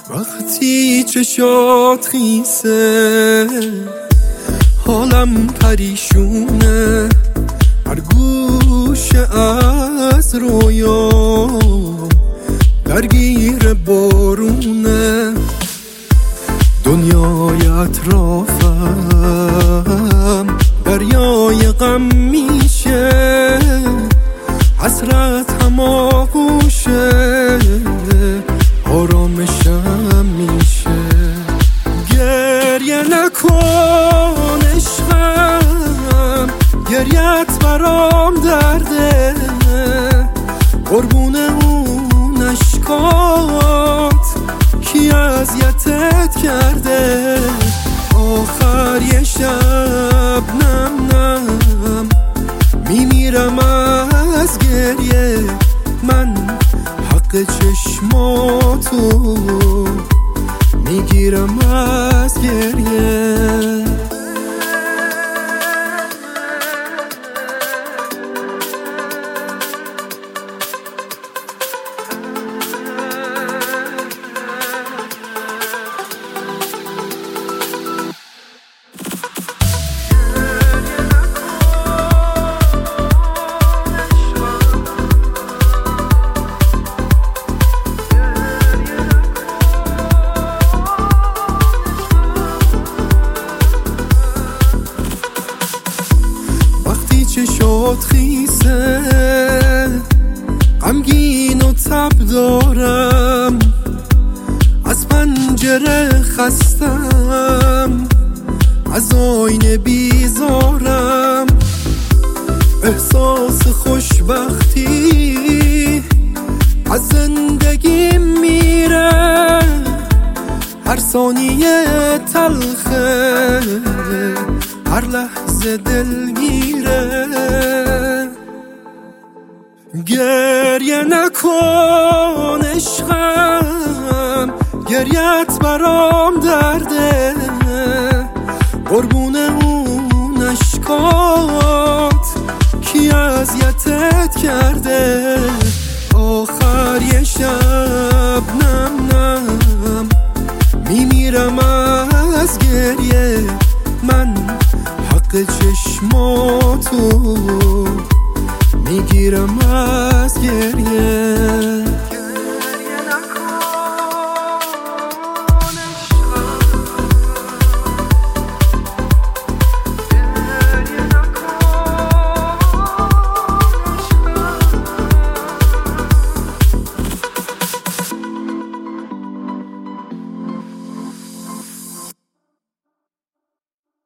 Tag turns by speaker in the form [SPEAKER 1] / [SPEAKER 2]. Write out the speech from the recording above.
[SPEAKER 1] وقتی چشات خیسه حالم پریشونه، هر گوشه از رویام درگیر بارونه. دنیای اطرافم دریای غم میشه، حسرت هم آغوشه، آرامشم میشه. گریه نکن عشقم، گریت برام درده، قربون اون اشکات کی اذیتت کرده. آخر یه شب نم نم میمیرم از گریه، من حق چشماتو میگیرم از گریه. چشات خیسه غمگین و تب دارم، از پنجره خستم، از آینه بیزارم. احساس خوشبختی از زندگی میره، هر ثانیه تلخه، هر لحظه دلگیره. گریه نکن عشقم، گریت برام درده، قربون اون اشکات کی اذیتت کرده. آخر یه شب نم نم میمیرم از گریه، من حق چشماتو میگیرم از گریه.